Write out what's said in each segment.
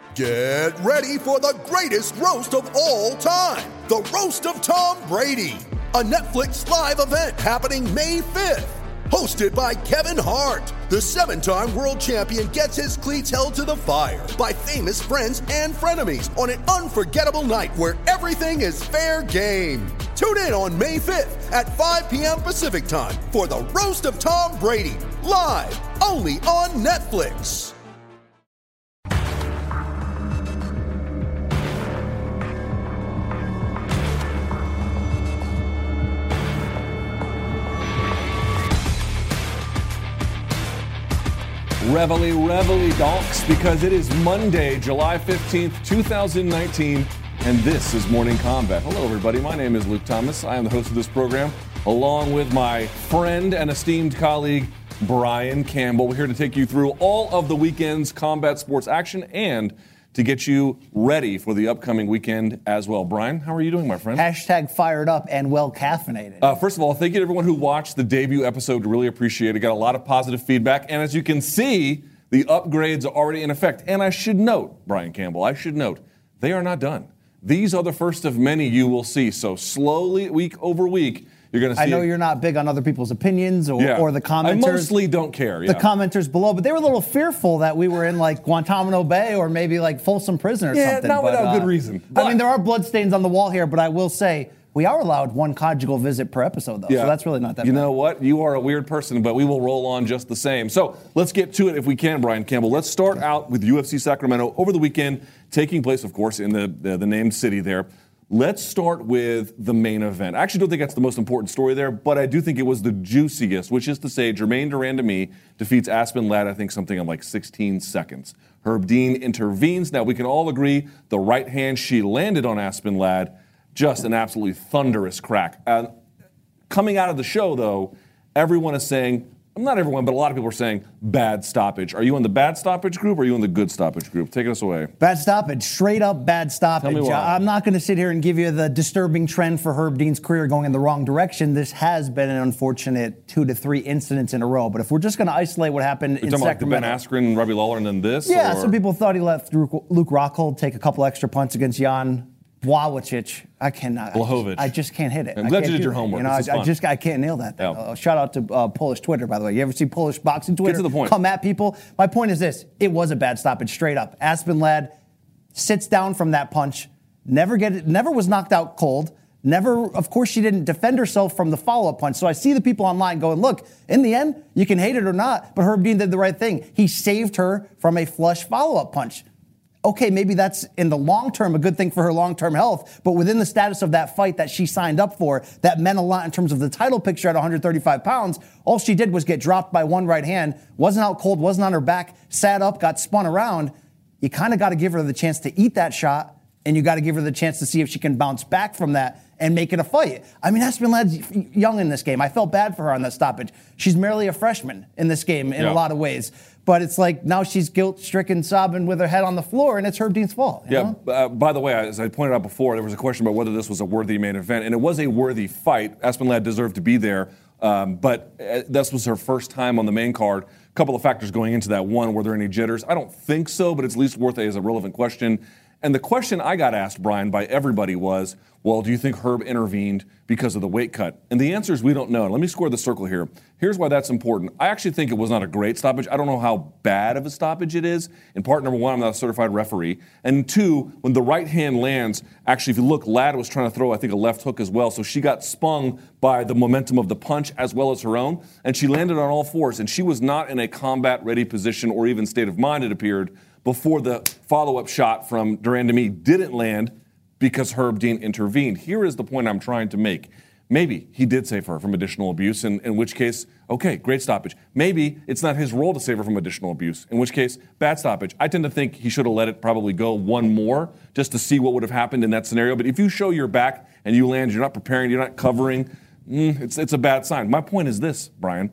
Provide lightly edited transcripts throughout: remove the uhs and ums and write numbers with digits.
Get ready for the greatest roast of all time, the Roast of Tom Brady, a Netflix live event happening May 5th. Hosted by Kevin Hart, the 7-time world champion gets his cleats held to the fire by famous friends and frenemies on an unforgettable night where everything is fair game. Tune in on May 5th at 5 p.m. Pacific time for the Roast of Tom Brady, live only on Netflix. Reveille, donks, because it is Monday, July 15th, 2019, and this is Morning Combat. Hello, everybody. My name is Luke Thomas. I am the host of this program, along with my friend and esteemed colleague, Brian Campbell. We're here to take you through all of the weekend's combat sports action and to get you ready for the upcoming weekend as well. Brian, how are you doing, my friend? Hashtag fired up and well caffeinated. First of all, thank you to everyone who watched the debut episode. Really appreciate it. Got a lot of positive feedback. And as you can see, the upgrades are already in effect. And I should note, Brian Campbell, they are not done. These are the first of many you will see. So slowly, week over week, you're going to see. I know you're not big on other people's opinions or the commenters. I mostly don't care. The commenters below, but they were a little fearful that we were in like Guantanamo Bay or maybe like Folsom Prison or something. Yeah, not without good reason. I mean, there are bloodstains on the wall here, but I will say we are allowed one conjugal visit per episode, though. Yeah. So that's really not that bad. You know what? You are a weird person, but we will roll on just the same. So let's get to it if we can, Brian Campbell. Let's start out with UFC Sacramento over the weekend, taking place, of course, in the named city there. Let's start with the main event. I actually don't think that's the most important story there, but I do think it was the juiciest, which is to say Germaine de Randamie defeats Aspen Ladd, I think something in like 16 seconds. Herb Dean intervenes. Now, we can all agree the right hand she landed on Aspen Ladd, just an absolutely thunderous crack. Coming out of the show, though, everyone is saying, not everyone, but a lot of people are saying bad stoppage. Are you in the bad stoppage group or are you in the good stoppage group? Take us away. Bad stoppage. Straight up bad stoppage. Tell me why. I'm not going to sit here and give you the disturbing trend for Herb Dean's career going in the wrong direction. This has been an unfortunate 2 to 3 incidents in a row. But if we're just going to isolate what happened in Sacramento. Like the Ben Askren, Robbie Lawler, and then this? Yeah, some people thought he let Luke Rockhold take a couple extra punts against Jan Blachowicz. I cannot. I just can't hit it. I'm glad you did your homework. I can't nail that. Yeah. Shout out to Polish Twitter, by the way. You ever see Polish boxing Twitter? Get to the point. Come at people. My point is this. It was a bad stoppage, straight up. Aspen Ladd sits down from that punch, never was knocked out cold. Of course, she didn't defend herself from the follow-up punch. So I see the people online going, look, in the end, you can hate it or not, but Herb Dean did the right thing. He saved her from a flush follow-up punch. Okay, maybe that's in the long term a good thing for her long-term health, but within the status of that fight that she signed up for, that meant a lot in terms of the title picture at 135 pounds. All she did was get dropped by one right hand, wasn't out cold, wasn't on her back, sat up, got spun around. You kind of got to give her the chance to eat that shot, and you got to give her the chance to see if she can bounce back from that and make it a fight. I mean, Aspen Ladd's young in this game. I felt bad for her on that stoppage. She's merely a freshman in this game in a lot of ways. But it's like now she's guilt-stricken, sobbing with her head on the floor, and it's Herb Dean's fault. By the way, as I pointed out before, there was a question about whether this was a worthy main event, and it was a worthy fight. Aspen Ladd deserved to be there, but this was her first time on the main card. A couple of factors going into that. One, were there any jitters? I don't think so, but it's at least worth it as a relevant question. And the question I got asked, Brian, by everybody was, well, do you think Herb intervened because of the weight cut? And the answer is we don't know. And let me square the circle here. Here's why that's important. I actually think it was not a great stoppage. I don't know how bad of a stoppage it is. In part, number one, I'm not a certified referee. And two, when the right hand lands, actually, if you look, Ladd was trying to throw, I think, a left hook as well. So she got spun by the momentum of the punch as well as her own. And she landed on all fours. And she was not in a combat-ready position or even state of mind, it appeared, before the follow-up shot from de Randamie didn't land because Herb Dean intervened. Here is the point I'm trying to make. Maybe he did save her from additional abuse, in which case, okay, great stoppage. Maybe it's not his role to save her from additional abuse, in which case, bad stoppage. I tend to think he should have let it probably go one more just to see what would have happened in that scenario. But if you show your back and you land, you're not preparing, you're not covering, it's a bad sign. My point is this, Brian.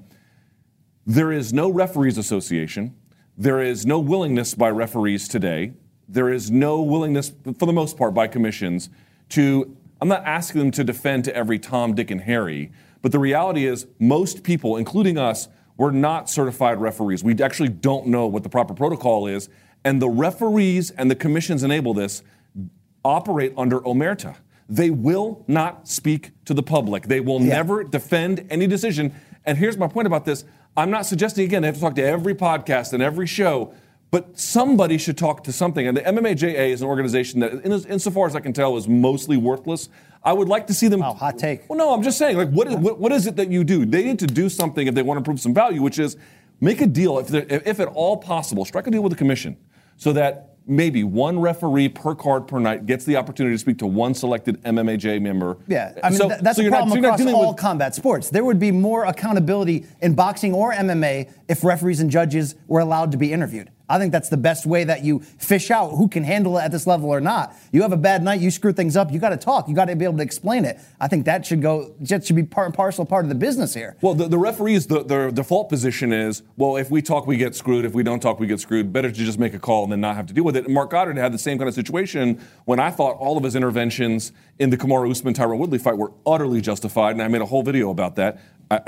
There is no referees association. There is no willingness by referees today. There is no willingness, for the most part, by commissions to, I'm not asking them to defend to every Tom, Dick, and Harry, but the reality is most people, including us, we're not certified referees. We actually don't know what the proper protocol is, and the referees and the commissions enable this, operate under omerta. They will not speak to the public. They will never defend any decision. And here's my point about this. I'm not suggesting, again, they have to talk to every podcast and every show, but somebody should talk to something. And the MMAJA is an organization that, insofar as I can tell, is mostly worthless. I would like to see them. Wow, hot take. Well, no, I'm just saying, like, what is it that you do? They need to do something if they want to prove some value, which is make a deal, if at all possible, strike a deal with the commission so that maybe one referee per card per night gets the opportunity to speak to one selected MMAJ member. Yeah, I mean, that's a problem across all combat sports. There would be more accountability in boxing or MMA if referees and judges were allowed to be interviewed. I think that's the best way that you fish out who can handle it at this level or not. You have a bad night, you screw things up, you got to talk, you got to be able to explain it. I think that should be part and parcel part of the business here. Well, the referees, their default position is, well, if we talk, we get screwed. If we don't talk, we get screwed. Better to just make a call and then not have to deal with it. And Mark Goddard had the same kind of situation when I thought all of his interventions in the Kamaru Usman-Tyron Woodley fight were utterly justified, and I made a whole video about that.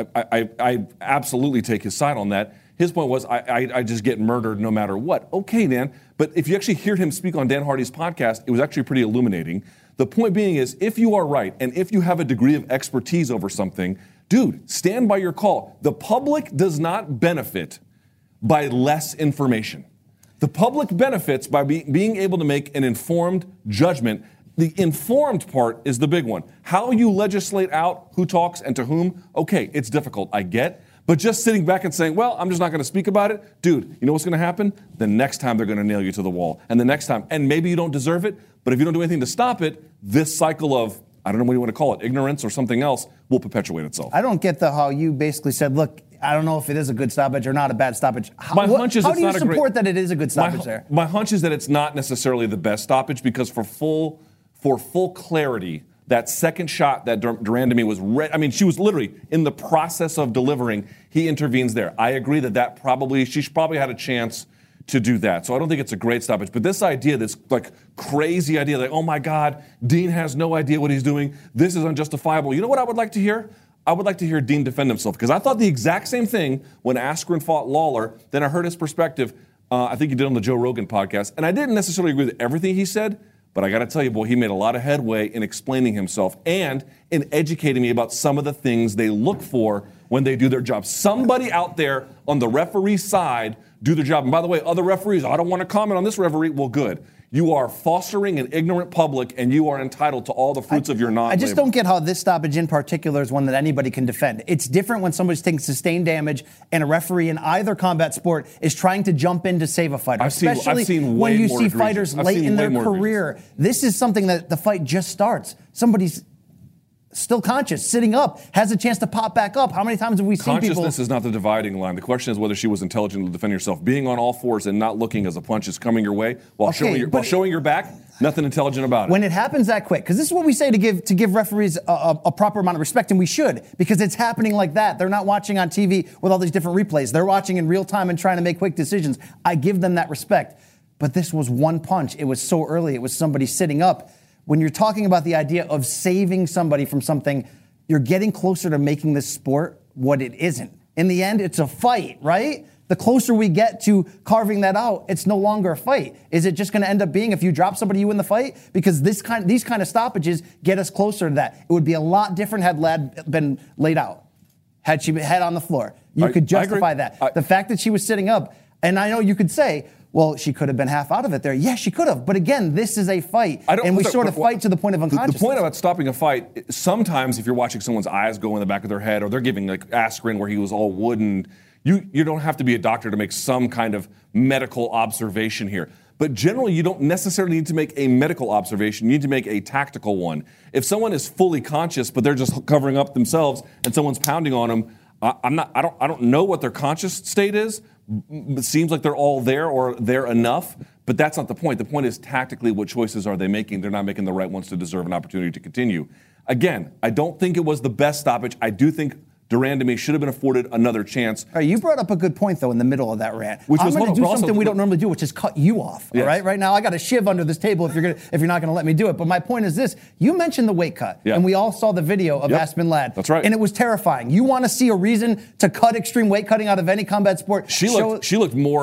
I absolutely take his side on that. His point was, I just get murdered no matter what. Okay, Dan, but if you actually hear him speak on Dan Hardy's podcast, it was actually pretty illuminating. The point being is, if you are right, and if you have a degree of expertise over something, dude, stand by your call. The public does not benefit by less information. The public benefits by being able to make an informed judgment. The informed part is the big one. How you legislate out who talks and to whom, okay, it's difficult, I get. But just sitting back and saying, well, I'm just not going to speak about it, dude, you know what's going to happen? The next time they're going to nail you to the wall. And the next time, and maybe you don't deserve it, but if you don't do anything to stop it, this cycle of, I don't know what you want to call it, ignorance or something else, will perpetuate itself. I don't get how you basically said, look, I don't know if it is a good stoppage or not a bad stoppage. How do you support that it is a good stoppage there? My hunch is that it's not necessarily the best stoppage because for full clarity, that second shot that de Randamie was she was literally in the process of delivering. He intervenes there. I agree that she probably had a chance to do that. So I don't think it's a great stoppage. But this idea, this like crazy idea, like, oh my God, Dean has no idea what he's doing. This is unjustifiable. You know what I would like to hear? I would like to hear Dean defend himself because I thought the exact same thing when Askren fought Lawler. Then I heard his perspective. I think he did on the Joe Rogan podcast. And I didn't necessarily agree with everything he said. But I got to tell you, boy, he made a lot of headway in explaining himself and in educating me about some of the things they look for when they do their job. Somebody out there on the referee side do their job. And by the way, other referees, I don't want to comment on this referee. Well, good. You are fostering an ignorant public, and you are entitled to all the fruits of your non-labor. I just don't get how this stoppage in particular is one that anybody can defend. It's different when somebody's taking sustained damage and a referee in either combat sport is trying to jump in to save a fighter, especially when you see fighters late in their career. This is something that the fight just starts. Somebody's still conscious, sitting up, has a chance to pop back up. How many times have we seen people? Consciousness is not the dividing line. The question is whether she was intelligent to defend herself. Being on all fours and not looking as a punch is coming your way while showing your back, nothing intelligent about it. When it happens that quick, because this is what we say to give referees a proper amount of respect, and we should, because it's happening like that. They're not watching on TV with all these different replays. They're watching in real time and trying to make quick decisions. I give them that respect. But this was one punch. It was so early. It was somebody sitting up. When you're talking about the idea of saving somebody from something, you're getting closer to making this sport what it isn't. In the end, it's a fight, right? The closer we get to carving that out, it's no longer a fight. Is it just going to end up being if you drop somebody, you win the fight? Because these kind of stoppages get us closer to that. It would be a lot different had Ladd been laid out, had she been head on the floor. You could justify that. The fact that she was sitting up, and I know you could say, well, she could have been half out of it there. Yes, she could have. But again, this is a fight. And we sort of fight to the point of unconsciousness. The point about stopping a fight, sometimes if you're watching someone's eyes go in the back of their head, or they're giving like Askren where he was all wooden, you don't have to be a doctor to make some kind of medical observation here. But generally, you don't necessarily need to make a medical observation. You need to make a tactical one. If someone is fully conscious, but they're just covering up themselves and someone's pounding on them, I don't know what their conscious state is. It seems like they're all there or they're enough, but that's not the point. The point is tactically what choices are they making? They're not making the right ones to deserve an opportunity to continue. Again, I don't think it was the best stoppage. I do think de Randamie should have been afforded another chance. All right, you brought up a good point, though, in the middle of that rant. I'm going to do something we don't normally do, which is cut you off. Yes. All right, right now I got a shiv under this table if you're not going to let me do it. But my point is this: you mentioned the weight cut, and we all saw the video of Aspen Ladd. That's right, and it was terrifying. You want to see a reason to cut extreme weight cutting out of any combat sport? She looked more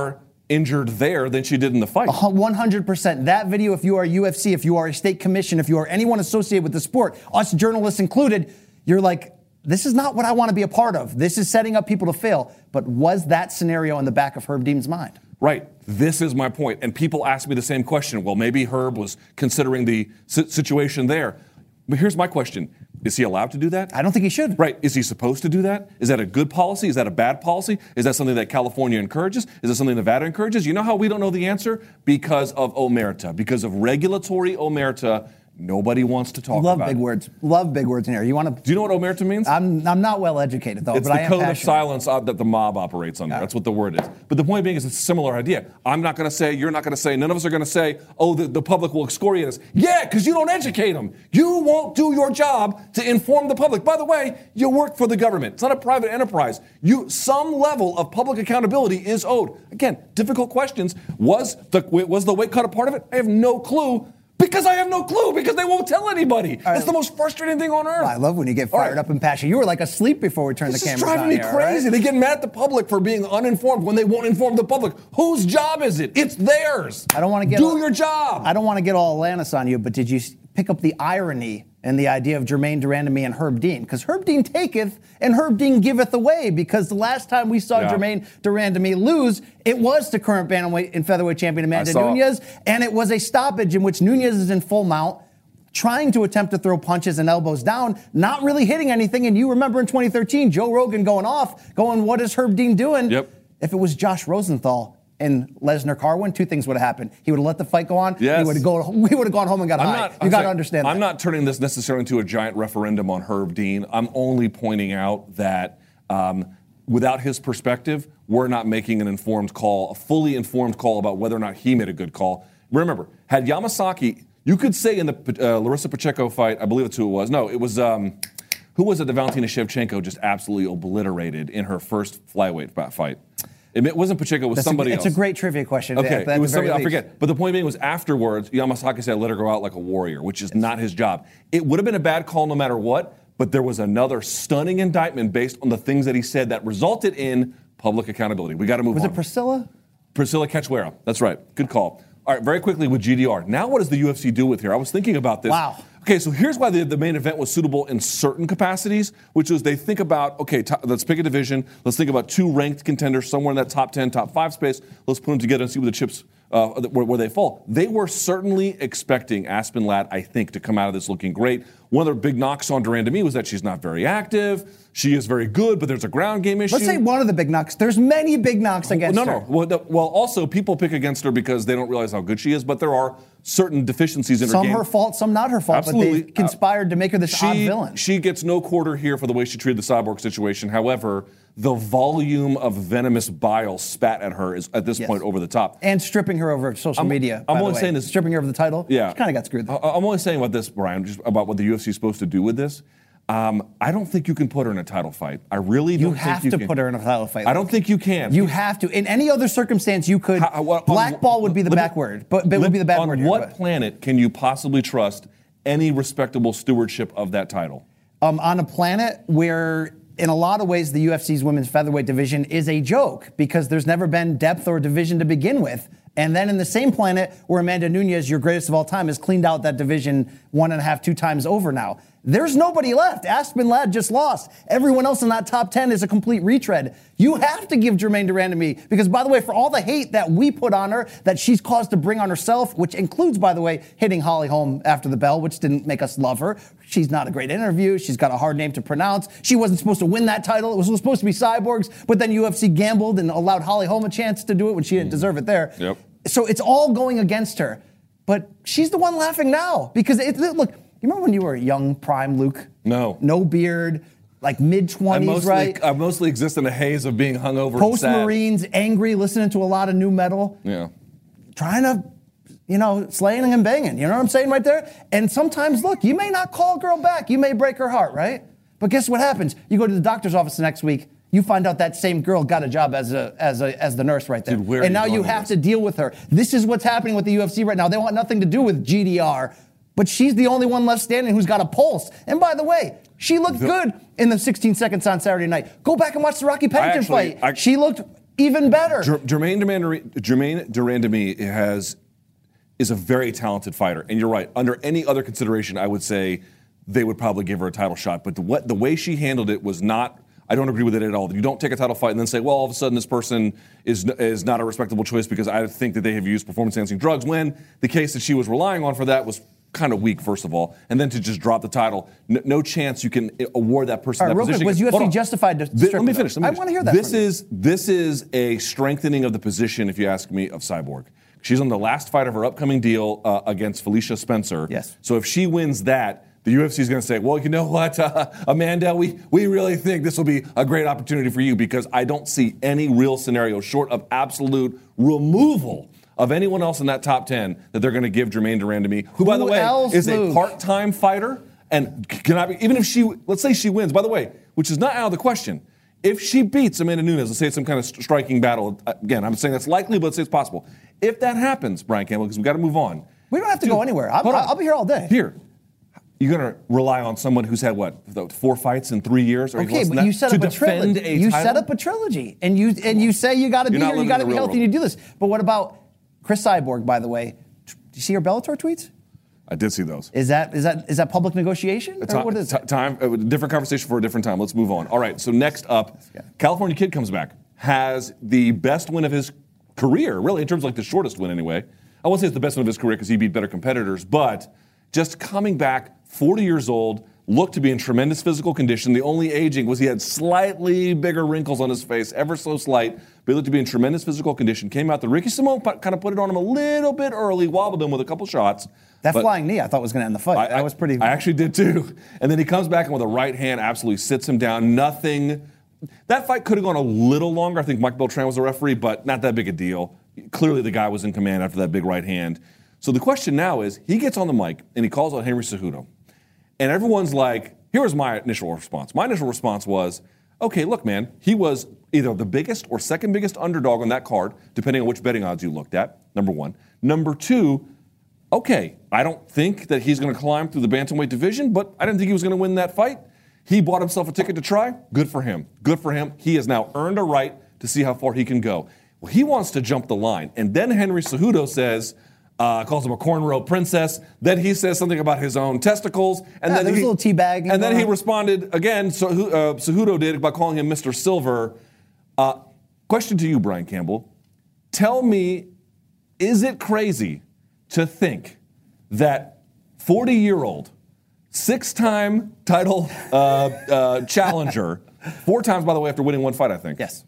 injured there than she did in the fight. 100%. That video, if you are UFC, if you are a state commission, if you are anyone associated with the sport, us journalists included, you're like, this is not what I want to be a part of. This is setting up people to fail. But was that scenario in the back of Herb Dean's mind? Right. This is my point. And people ask me the same question. Well, maybe Herb was considering the situation there. But here's my question. Is he allowed to do that? I don't think he should. Right. Is he supposed to do that? Is that a good policy? Is that a bad policy? Is that something that California encourages? Is that something Nevada encourages? You know how we don't know the answer? Because of omerta. Because of regulatory omerta. Nobody wants to talk about it. Love big words. Love big words in here. You want to? Do you know what omerta means? I'm not well educated though, it's but I am the code passionate. of silence that the mob operates under. That's what the word is. But the point being is it's a similar idea. I'm not going to say, you're not going to say, none of us are going to say, oh, the public will excoriate us. Yeah, because you don't educate them. You won't do your job to inform the public. By the way, you work for the government. It's not a private enterprise. Some level of public accountability is owed. Again, difficult questions. Was the weight cut a part of it? I have no clue. Because I have no clue, because they won't tell anybody. It's the most frustrating thing on earth. I love when you get fired up and passionate. You were like asleep before we turned the cameras on. This is driving me crazy. Right? They get mad at the public for being uninformed when they won't inform the public. Whose job is it? It's theirs. I don't want to get do your job. I don't want to get all Atlantis on you, but did you pick up the irony and the idea of Jermaine Durandamy and Herb Dean? Because Herb Dean taketh and Herb Dean giveth away. Because the last time we saw Jermaine Durandamy lose, it was to current bantamweight and featherweight champion Amanda Nunes, and it was a stoppage in which Nunes is in full mount, trying to attempt to throw punches and elbows down, not really hitting anything. And you remember in 2013, Joe Rogan going, what is Herb Dean doing? Yep. If it was Josh Rosenthal and Lesnar Carwin, two things would have happened. He would have let the fight go on. Yes. We would have gone home and got high. You got to understand that. I'm not turning this necessarily into a giant referendum on Herb Dean. I'm only pointing out that without his perspective, we're not making an informed call, a fully informed call about whether or not he made a good call. Remember, had Yamasaki, you could say in the Larissa Pacheco fight, I believe that's who it was. No, it was, who was it that Valentina Shevchenko just absolutely obliterated in her first flyweight fight? It wasn't Pacheco, it was somebody else. It's a great trivia question. Okay, it was somebody, I forget. But the point being was afterwards, Yamasaki said, let her go out like a warrior, which is not his job. It would have been a bad call no matter what, but there was another stunning indictment based on the things that he said that resulted in public accountability. We got to move on. Was it Priscilla? Priscilla Cachoeira. That's right. Good call. All right, very quickly with GDR. Now what does the UFC do with here? I was thinking about this. Wow. Okay, so here's why the main event was suitable in certain capacities, which was they think about, okay, let's pick a division. Let's think about two ranked contenders somewhere in that top 10, top 5 space. Let's put them together and see where the chips, where they fall. They were certainly expecting Aspen Ladd, I think, to come out of this looking great. One of their big knocks on Durandamy was that she's not very active. She is very good, but there's a ground game issue. Let's say one of the big knocks. There's many big knocks against her. Well, also, people pick against her because they don't realize how good she is, but there are certain deficiencies in her game. Some her fault, some not her fault, Absolutely. but they conspired to make her this odd villain. She gets no quarter here for the way she treated the Cyborg situation. However, the volume of venomous bile spat at her is, at this point, over the top. And stripping her over social media, I'm only saying this. Stripping her of the title? Yeah. She kind of got screwed there. I'm only saying about this, Brian, just about what the UFC is supposed to do with this. I don't think you can put her in a title fight. I really don't think you can. You have to put her in a title fight. I don't think you can. You have to. In any other circumstance, you could. Blackball would be the bad word. But it would be the bad word. On what planet can you possibly trust any respectable stewardship of that title? On a planet where, in a lot of ways, the UFC's women's featherweight division is a joke because there's never been depth or division to begin with. And then in the same planet where Amanda Nunes, your greatest of all time, has cleaned out that division 1.5, 2 times over now. There's nobody left. Aspen Ladd just lost. Everyone else in that top 10 is a complete retread. You have to give Jermaine Durandamy, because, by the way, for all the hate that we put on her, that she's caused to bring on herself, which includes, by the way, hitting Holly Holm after the bell, which didn't make us love her. She's not a great interview. She's got a hard name to pronounce. She wasn't supposed to win that title. It was supposed to be Cyborg's, but then UFC gambled and allowed Holly Holm a chance to do it when she didn't deserve it there. Yep. So it's all going against her. But she's the one laughing now, because, look, you remember when you were a young prime Luke? No. No beard, like mid-20s, right? I mostly exist in a haze of being hungover Post-Marines, angry, listening to a lot of new metal. Yeah. Trying to, slaying and banging. You know what I'm saying right there? And sometimes, look, you may not call a girl back. You may break her heart, right? But guess what happens? You go to the doctor's office the next week. You find out that same girl got a job as the nurse right there. Dude, and now you have to deal with her. This is what's happening with the UFC right now. They want nothing to do with GDR, but she's the only one left standing who's got a pulse. And by the way, she looked good in the 16 seconds on Saturday night. Go back and watch the Rocky Pennington fight. She looked even better. Jermaine Durandamy is a very talented fighter, and you're right. Under any other consideration, I would say they would probably give her a title shot. But the way she handled it was not. I don't agree with it at all. You don't take a title fight and then say, well, all of a sudden this person is not a respectable choice because I think that they have used performance-enhancing drugs, when the case that she was relying on for that was kind of weak, first of all. And then to just drop the title, no chance you can award that person that position. Was UFC justified to strip Let me finish. I want to hear that. This is a strengthening of the position, if you ask me, of Cyborg. She's on the last fight of her upcoming deal against Felicia Spencer. Yes. So if she wins that, the UFC is going to say, well, you know what, Amanda, we really think this will be a great opportunity for you, because I don't see any real scenario short of absolute removal of anyone else in that top 10 that they're going to give Jermaine Durandamy, who, by the way, is a part-time fighter and cannot be, even if let's say she wins, by the way, which is not out of the question. If she beats Amanda Nunes, let's say it's some kind of striking battle, again, I'm saying that's likely, but let's say it's possible. If that happens, Brian Campbell, because we've got to move on. We don't have to go anywhere. I'll be here all day. Here. You're going to rely on someone who's had, 4 fights in 3 years? Or okay, but you set up a trilogy. You set up a trilogy, and you say you got to be here, you got to be healthy to do this. But what about Chris Cyborg, by the way? Do you see her Bellator tweets? I did see those. Is that public negotiation? What is it? Different conversation for a different time. Let's move on. All right, so next up, California Kid comes back, has the best win of his career, really, in terms of the shortest win anyway. I won't say it's the best win of his career because he beat better competitors, but just coming back, 40 years old, looked to be in tremendous physical condition. The only aging was he had slightly bigger wrinkles on his face, ever so slight, but he looked to be in tremendous physical condition. Came out, the Ricky Simon kind of put it on him a little bit early, wobbled him with a couple shots. That flying knee I thought was going to end the fight. That was pretty. I actually did too. And then he comes back and with a right hand absolutely sits him down. Nothing. That fight could have gone a little longer. I think Mike Beltran was the referee, but not that big a deal. Clearly the guy was in command after that big right hand. So the question now is, he gets on the mic and he calls out Henry Cejudo. And everyone's like, here was my initial response. My initial response was, okay, look, man, he was either the biggest or second biggest underdog on that card, depending on which betting odds you looked at, number one. Number two, okay, I don't think that he's going to climb through the bantamweight division, but I didn't think he was going to win that fight. He bought himself a ticket to try. Good for him. Good for him. He has now earned a right to see how far he can go. Well, he wants to jump the line. And then Henry Cejudo says, calls him a cornrow princess. Then he says something about his own testicles. And then there's a little teabagging. And then he responded again, Cejudo did, by calling him Mr. Silver. Question to you, Brian Campbell. Tell me, is it crazy to think that 40-year-old, 6-time title challenger, 4 times, by the way, after winning 1 fight, I think. Yes.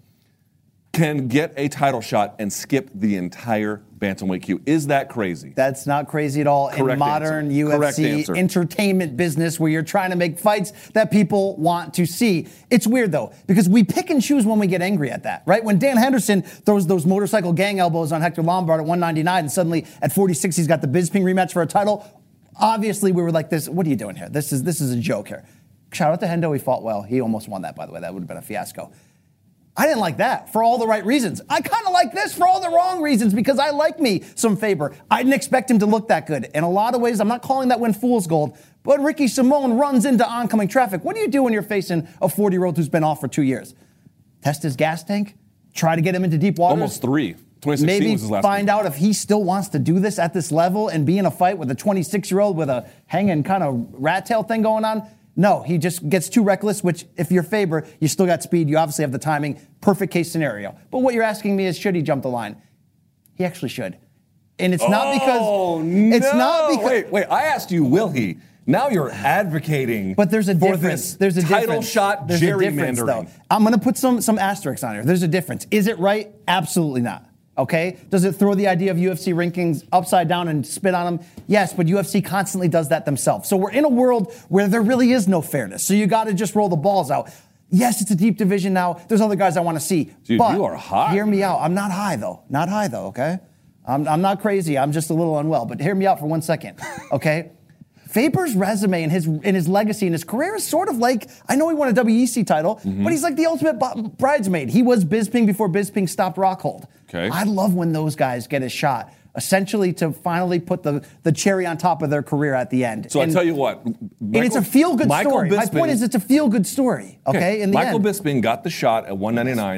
Can get a title shot and skip the entire bantamweight queue. Is that crazy? That's not crazy at all. Correct in modern answer. UFC entertainment business where you're trying to make fights that people want to see. It's weird, though, because we pick and choose when we get angry at that, right? When Dan Henderson throws those motorcycle gang elbows on Hector Lombard at 199 and suddenly at 46 he's got the Bisping rematch for a title, obviously we were like, "This, what are you doing here? This is a joke here." Shout out to Hendo, he fought well. He almost won that, by the way. That would have been a fiasco. I didn't like that for all the right reasons. I kind of like this for all the wrong reasons because I like me some Faber. I didn't expect him to look that good. In a lot of ways, I'm not calling that win fool's gold, but Ricky Simon runs into oncoming traffic. What do you do when you're facing a 40-year-old who's been off for 2 years? Test his gas tank? Try to get him into deep waters? Almost 3. 2016 Maybe was his last find one. out if he still wants to do this at this level and be in a fight with a 26-year-old with a hanging kind of rat tail thing going on? No, he just gets too reckless, which if you're Faber, you still got speed, you obviously have the timing, perfect case scenario. But what you're asking me is, should he jump the line? He actually should. And it's not because... It's not because... Wait, I asked you, will he? Now you're advocating but there's a for difference. this There's a title difference. shot There's a difference, gerrymandering. though. I'm going to put some asterisks on here. There's a difference. Is it right? Absolutely not. Okay? Does it throw the idea of UFC rankings upside down and spit on them? Yes, but UFC constantly does that themselves. So we're in a world where there really is no fairness. So you got to just roll the balls out. Yes, it's a deep division now. There's other guys I want to see. Dude, but you are high. Hear me out. I'm not high, though. Not high, though, okay? I'm not crazy. I'm just a little unwell. But hear me out for 1 second, okay? Faber's resume and his legacy and his career is sort of like, I know he won a WEC title, but he's like the ultimate bridesmaid. He was Bisping before Bisping stopped Rockhold. Okay. I love when those guys get a shot, essentially to finally put the cherry on top of their career at the end. So I tell you what. And it's a feel-good story. My point is it's a feel-good story, okay, in the Michael end. Bisping got the shot at 199,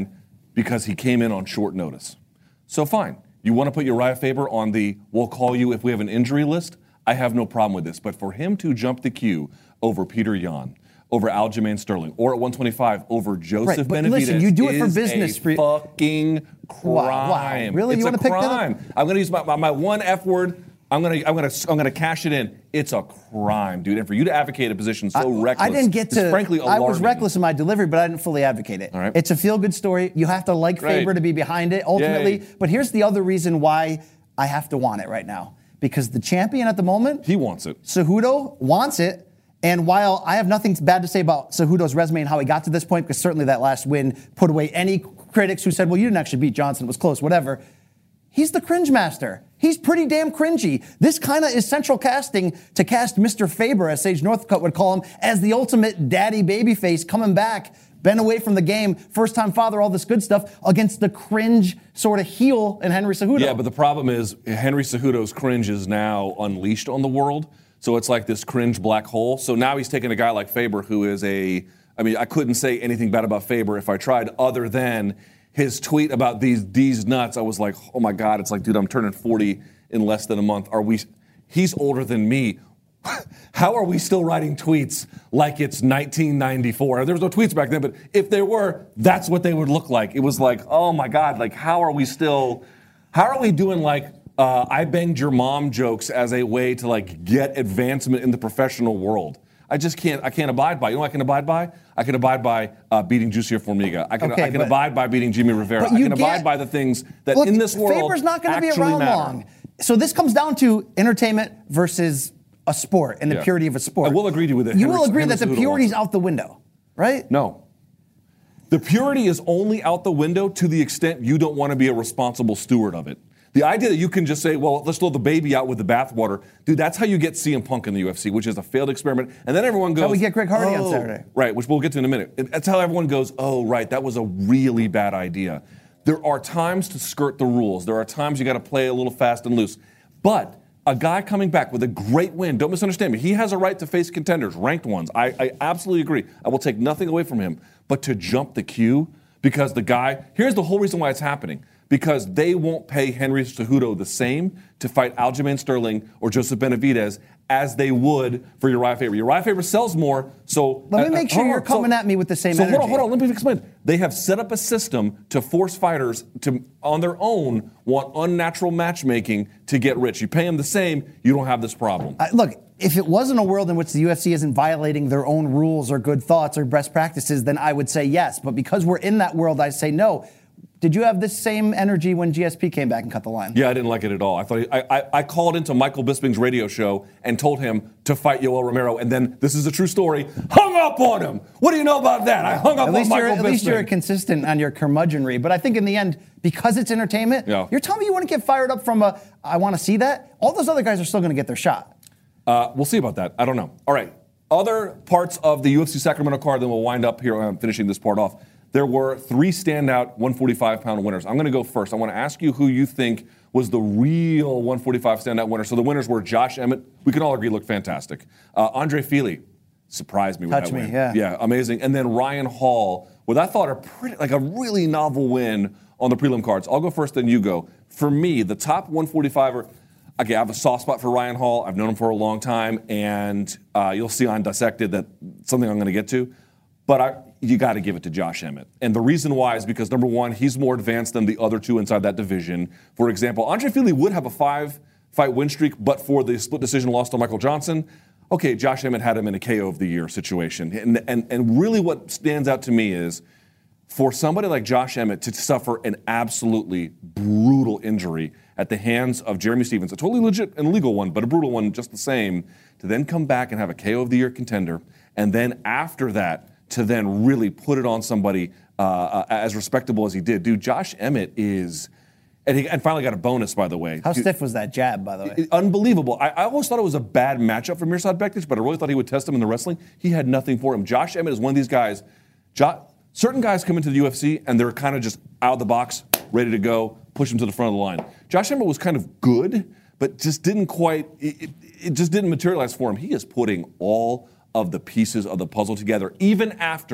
because he came in on short notice. So fine. You want to put Uriah Faber on the we'll call you if we have an injury list? I have no problem with this. But for him to jump the queue over Peter Yan, over Aljamain Sterling, or at 125 over Joseph Benavidez, listen, you do it for business. Fucking crime. Wow. Really? It's you want to pick that up? I'm going to use my one F word. I'm gonna cash it in. It's a crime, dude. And for you to advocate a position so reckless, I didn't get to. Frankly, alarming. I was reckless in my delivery, but I didn't fully advocate it. All right. It's a feel-good story. You have to like Faber to be behind it, ultimately. Yay. But here's the other reason why I have to want it right now. Because the champion at the moment, he wants it. Cejudo wants it. And while I have nothing bad to say about Cejudo's resume and how he got to this point, because certainly that last win put away any critics who said, well, you didn't actually beat Johnson, it was close, whatever. He's the cringe master. He's pretty damn cringy. This kind of is central casting to cast Mr. Faber, as Sage Northcutt would call him, as the ultimate daddy babyface coming back, been away from the game, first-time father, all this good stuff, against the cringe sort of heel in Henry Cejudo. Yeah, but the problem is Henry Cejudo's cringe is now unleashed on the world. So it's like this cringe black hole. So now he's taking a guy like Faber who is I couldn't say anything bad about Faber if I tried, other than his tweet about these nuts. I was like, oh my God, it's like, dude, I'm turning 40 in less than a month. He's older than me. How are we still writing tweets like it's 1994? There was no tweets back then, but if there were, that's what they would look like. It was like, oh my God, like how are we doing like I banged your mom jokes as a way to like get advancement in the professional world? I can't abide by. You know what I can abide by? I can abide by beating Jussier Formiga. I can abide by beating Jimmy Rivera. I can abide by the things that in this world Faber's not going to be around matter. long. So this comes down to entertainment versus a sport and the purity of a sport. I will agree with it. You will agree that the purity's out the window, right? No. The purity is only out the window to the extent you don't want to be a responsible steward of it. The idea that you can just say, well, let's throw the baby out with the bathwater, dude, that's how you get CM Punk in the UFC, which is a failed experiment. And then everyone goes, how we get Greg Hardy on Saturday. Right, which we'll get to in a minute. That's how everyone goes, oh, right, that was a really bad idea. There are times to skirt the rules. There are times you got to play a little fast and loose. But a guy coming back with a great win, don't misunderstand me, he has a right to face contenders, ranked ones. I absolutely agree. I will take nothing away from him. But to jump the queue, because the guy, here's the whole reason why it's happening. Because they won't pay Henry Cejudo the same to fight Aljamain Sterling or Joseph Benavidez as they would for Uriah Faber. Uriah Faber sells more, so... Let me make sure you're coming at me with the same energy. Hold on, let me explain. They have set up a system to force fighters to, on their own, want unnatural matchmaking to get rich. You pay them the same, you don't have this problem. Look, if it wasn't a world in which the UFC isn't violating their own rules or good thoughts or best practices, then I would say yes. But because we're in that world, I say no. Did you have this same energy when GSP came back and cut the line? Yeah, I didn't like it at all. I thought I called into Michael Bisping's radio show and told him to fight Yoel Romero, and then, this is a true story, hung up on him. What do you know about that? I hung up on Michael Bisping. At least you're consistent on your curmudgeonry. But I think in the end, because it's entertainment, you're telling me you want to get fired up from I want to see that? All those other guys are still going to get their shot. We'll see about that. I don't know. All right. Other parts of the UFC Sacramento card, then we'll wind up here finishing this part off. There were 3 standout 145-pound winners. I'm going to go first. I want to ask you who you think was the real 145 standout winner. So the winners were Josh Emmett. We can all agree looked fantastic. Andre Fili surprised me with that win. Yeah, amazing. And then Ryan Hall with, I thought, a really novel win on the prelim cards. I'll go first, then you go. For me, the top 145er, okay, I have a soft spot for Ryan Hall. I've known him for a long time, and you'll see on Dissected that something I'm going to get to. But you got to give it to Josh Emmett. And the reason why is because, number one, he's more advanced than the other two inside that division. For example, Andre Fili would have a 5-fight win streak, but for the split decision loss to Michael Johnson. Okay, Josh Emmett had him in a KO of the year situation. And really what stands out to me is, for somebody like Josh Emmett to suffer an absolutely brutal injury at the hands of Jeremy Stephens, a totally legit and legal one, but a brutal one just the same, to then come back and have a KO of the year contender, and then after that, to then really put it on somebody as respectable as he did. Dude, Josh Emmett is... And finally got a bonus, by the way. How stiff was that jab, by the way? Unbelievable. I always thought it was a bad matchup for Mirsad Bektic, but I really thought he would test him in the wrestling. He had nothing for him. Josh Emmett is one of these guys... Certain guys come into the UFC and they're kind of just out of the box, ready to go, push him to the front of the line. Josh Emmett was kind of good, but just didn't quite... It just didn't materialize for him. He is putting all of the pieces of the puzzle together, even after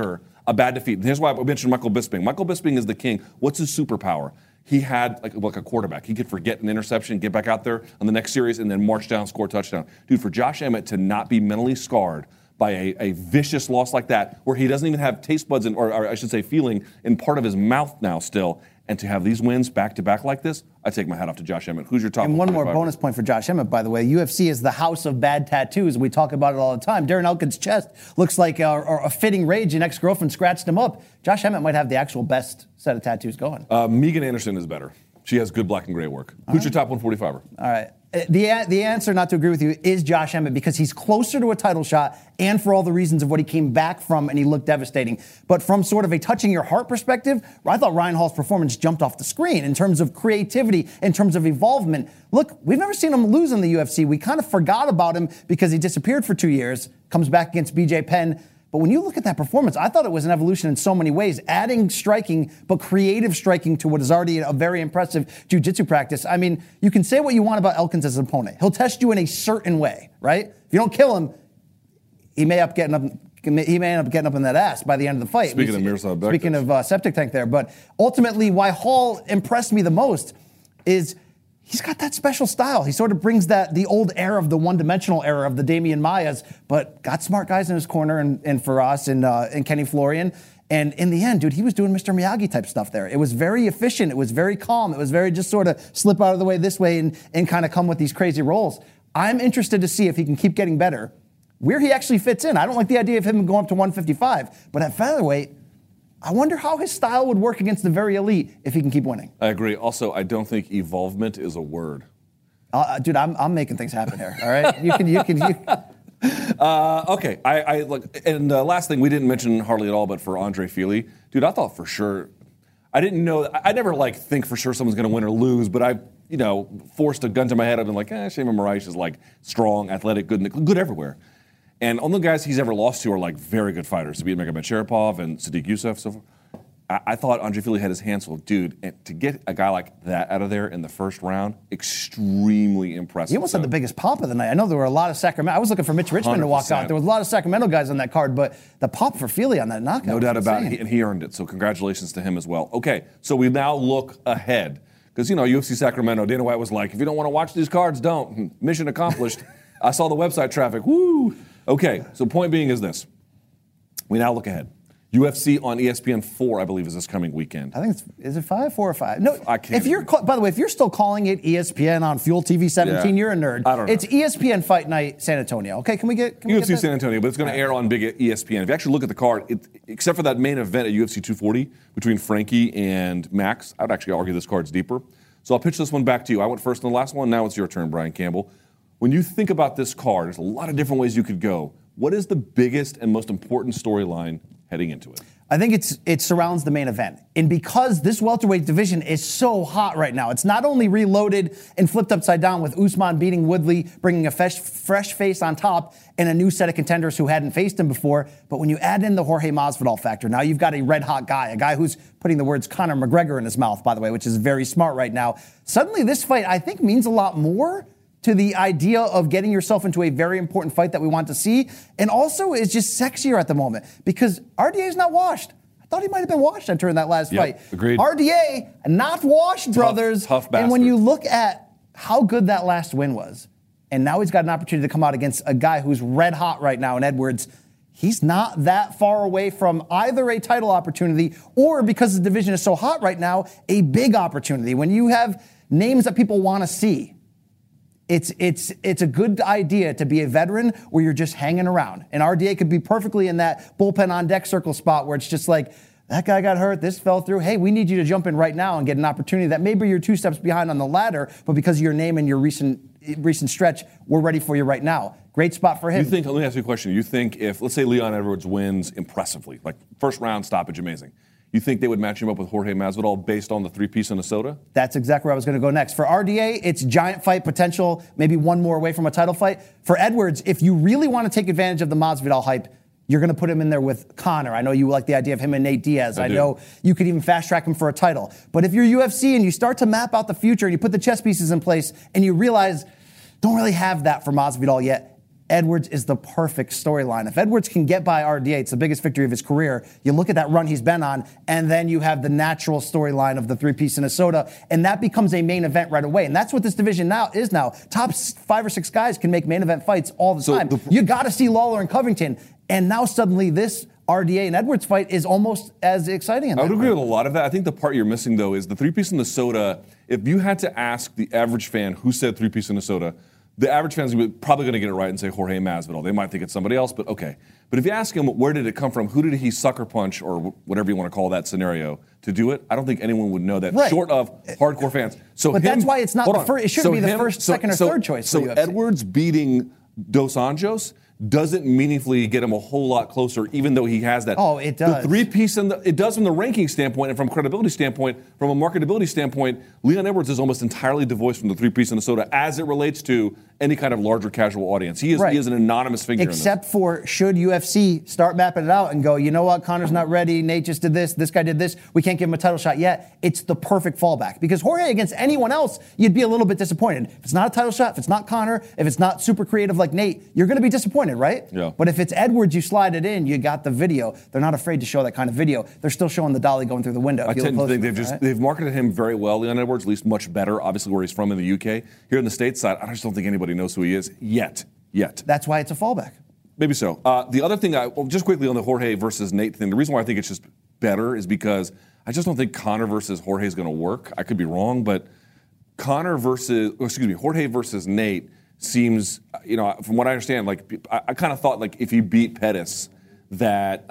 a bad defeat. Here's why I mentioned Michael Bisping. Michael Bisping is the king. What's his superpower? He had like a quarterback. He could forget an interception, get back out there on the next series, and then march down, score a touchdown. Dude, for Josh Emmett to not be mentally scarred by a vicious loss like that, where he doesn't even have taste buds, or I should say feeling, in part of his mouth now still, and to have these wins back-to-back like this, I take my hat off to Josh Emmett. Who's your top? And one more bonus point for Josh Emmett, by the way. UFC is the house of bad tattoos. We talk about it all the time. Darren Elkins' chest looks like a fitting rage. An ex-girlfriend scratched him up. Josh Emmett might have the actual best set of tattoos going. Megan Anderson is better. She has good black and gray work. Who's your top 145er? All right. The answer, not to agree with you, is Josh Emmett because he's closer to a title shot and for all the reasons of what he came back from and he looked devastating. But from sort of a touching your heart perspective, I thought Ryan Hall's performance jumped off the screen in terms of creativity, in terms of involvement. Look, we've never seen him lose in the UFC. We kind of forgot about him because he disappeared for 2 years, comes back against BJ Penn. But when you look at that performance, I thought it was an evolution in so many ways, adding striking, but creative striking to what is already a very impressive jiu-jitsu practice. I mean, you can say what you want about Elkins as an opponent. He'll test you in a certain way, right? If you don't kill him, he may end up getting up in that ass by the end of the fight. Speaking of Miroslav Bektic. Speaking of septic tank there. But ultimately, why Hall impressed me the most is he's got that special style. He sort of brings the old era of the one-dimensional era of the Damian Maias, but got smart guys in his corner and for us and Kenny Florian. And in the end, dude, he was doing Mr. Miyagi type stuff there. It was very efficient. It was very calm. It was very just sort of slip out of the way this way and kind of come with these crazy rolls. I'm interested to see if he can keep getting better, where he actually fits in. I don't like the idea of him going up to 155, but at featherweight, I wonder how his style would work against the very elite if he can keep winning. I agree. Also, I don't think evolvement is a word. Dude, I'm making things happen here. All right, you can. Okay. I look. And last thing, we didn't mention hardly at all, but for Andre Fili, dude, I thought for sure. I didn't know. I never think for sure someone's going to win or lose, but I forced a gun to my head. I've been like, Shayman Moraes is strong, athletic, good everywhere. And all the guys he's ever lost to are very good fighters. To beat Magomed Sharipov and Sadiq Youssef. So I thought Andre Fili had his hands full. Dude, and to get a guy like that out of there in the first round, extremely impressive. He almost had the biggest pop of the night. I know there were a lot of Sacramento. I was looking for Mitch Richmond 100%. To walk out. There was a lot of Sacramento guys on that card, but the pop for Fili on that knockout. No doubt about it. And he earned it. So congratulations to him as well. Okay, so we now look ahead. Because, UFC Sacramento, Dana White was like, if you don't want to watch these cards, don't. Mission accomplished. I saw the website traffic. Woo! Okay, so point being is this. We now look ahead. UFC on ESPN4, I believe, is this coming weekend. I think is it 5, 4 or 5? No, I can't. By the way, if you're still calling it ESPN on Fuel TV 17, you're a nerd. I don't know. It's ESPN Fight Night San Antonio. Okay, can we get UFC San Antonio, but it's going to air on big ESPN. If you actually look at the card, except for that main event at UFC 240 between Frankie and Max, I would actually argue this card's deeper. So I'll pitch this one back to you. I went first in the last one. Now it's your turn, Brian Campbell. When you think about this card, there's a lot of different ways you could go. What is the biggest and most important storyline heading into it? I think it surrounds the main event. And because this welterweight division is so hot right now, it's not only reloaded and flipped upside down with Usman beating Woodley, bringing a fresh face on top and a new set of contenders who hadn't faced him before, but when you add in the Jorge Masvidal factor, now you've got a red-hot guy, a guy who's putting the words Conor McGregor in his mouth, by the way, which is very smart right now. Suddenly this fight, I think, means a lot more to the idea of getting yourself into a very important fight that we want to see, and also is just sexier at the moment because RDA is not washed. I thought he might have been washed entering that last fight. Agreed. RDA, not washed, brothers. Tough bastard. And when you look at how good that last win was, and now he's got an opportunity to come out against a guy who's red hot right now in Edwards, he's not that far away from either a title opportunity or, because the division is so hot right now, a big opportunity. When you have names that people want to see, it's a good idea to be a veteran where you're just hanging around. And RDA could be perfectly in that bullpen on deck circle spot where it's just like, that guy got hurt, this fell through. Hey, we need you to jump in right now and get an opportunity that maybe you're 2 steps behind on the ladder, but because of your name and your recent stretch, we're ready for you right now. Great spot for him. Let me ask you a question. You think if, let's say Leon Edwards wins impressively, first round stoppage, amazing. You think they would match him up with Jorge Masvidal based on the 3-piece in Minnesota? That's exactly where I was going to go next. For RDA, it's giant fight potential, maybe one more away from a title fight. For Edwards, if you really want to take advantage of the Masvidal hype, you're going to put him in there with Conor. I know you like the idea of him and Nate Diaz. I know you could even fast track him for a title. But if you're UFC and you start to map out the future and you put the chess pieces in place and you realize don't really have that for Masvidal yet, Edwards is the perfect storyline. If Edwards can get by RDA, it's the biggest victory of his career. You look at that run he's been on, and then you have the natural storyline of the three-piece Minnesota, and that becomes a main event right away. And that's what this division now is now. Top 5 or 6 guys can make main event fights all the time. You got to see Lawler and Covington, and now suddenly this RDA and Edwards fight is almost as exciting. I would agree with a lot of that. I think the part you're missing, though, is the three-piece Minnesota. If you had to ask the average fan who said three-piece Minnesota, the average fan's probably going to get it right and say Jorge Masvidal. They might think it's somebody else, but okay. But if you ask him where did it come from, who did he sucker punch, or whatever you want to call that scenario, to do it, I don't think anyone would know that, short of hardcore fans. But that's why it's not the first. It shouldn't be the first, second, or third choice. So Edwards beating Dos Anjos doesn't meaningfully get him a whole lot closer, even though he has that. Oh, it does. The three-piece, it does from the ranking standpoint and from credibility standpoint, from a marketability standpoint. Leon Edwards is almost entirely divorced from the three-piece Minnesota as it relates to any kind of larger casual audience. He is an anonymous figure. Except for should UFC start mapping it out and go, you know what, Conor's not ready, Nate just did this guy did this, we can't give him a title shot yet. It's the perfect fallback. Because Jorge against anyone else, you'd be a little bit disappointed. If it's not a title shot, if it's not Conor, if it's not super creative like Nate, you're going to be disappointed, right? Yeah. But if it's Edwards, you slide it in, you got the video. They're not afraid to show that kind of video. They're still showing the dolly going through the window. I tend to think they've marketed him very well, Leon Edwards, at least much better, obviously where he's from in the UK. Here in the States side, I just don't think anybody knows who he is yet. That's why it's a fallback. Maybe so. The other thing, just quickly on the Jorge versus Nate thing, the reason why I think it's just better is because I just don't think Conor versus Jorge is going to work. I could be wrong, but Jorge versus Nate seems, from what I understand, like I kind of thought like if he beat Pettis that